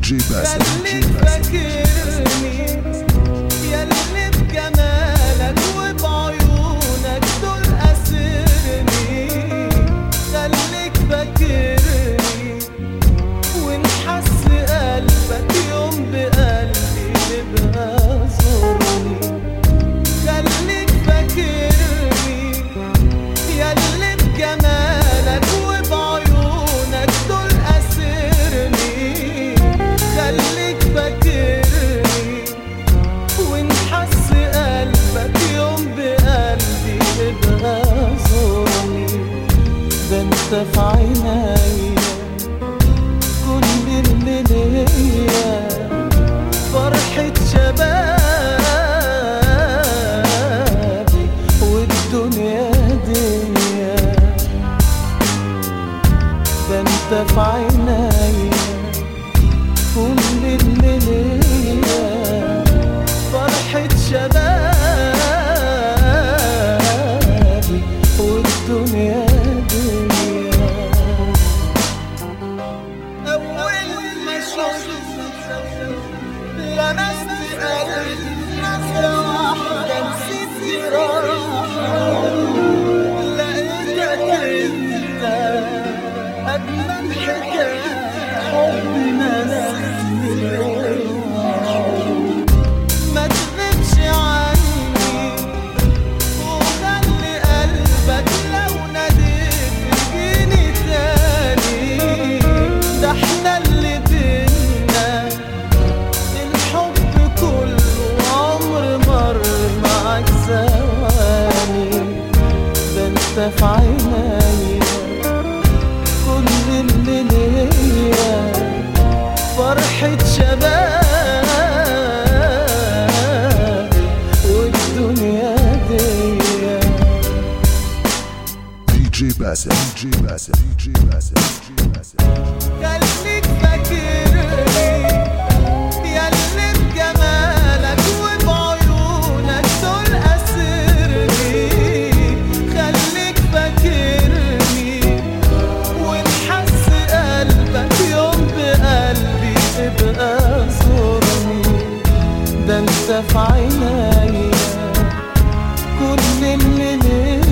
جي باسل. خليك فاكرني ياللي بجمالك وبعيونك دول أسرني. خليك فاكرني ونحس قلبك يوم بقلبي يبقى زورني. خليك فاكرني ياللي بجمالك وبعيونك دول أسرني. خليك فاكرني ونحس قلبك يوم بقلبي يبقى زورني. ده انت في عينيا كل اللي ليا، فرحة شبابي والدنيا دنيا. ده انت في عينيا كل اللي ليا، فرحة شبابي والدنيا دنيا. أول ما شفتك لمست قلبي نظرة واحدة نسيت راحة. لقيتك انت أجمل حكاية حب نسيتني. ما تغيبش عني وخلي قلبك لو ناديت تجيني تاني. ده احنا اللي بينا الحب كله عمر مر معاك ثواني. ده انت في عينيا كل اللي ليا، فرحة شباب والدنيا دنيا. جي باسل. جي باسل. جي باسل. جي باسل. خليك فاكرني ياللي بجمالك وبعيونك دول أسرني. خليك فاكرني ونحس قلبك يوم بقلبي تبقى زورني. ده انت في عينيا كل اللي ليا،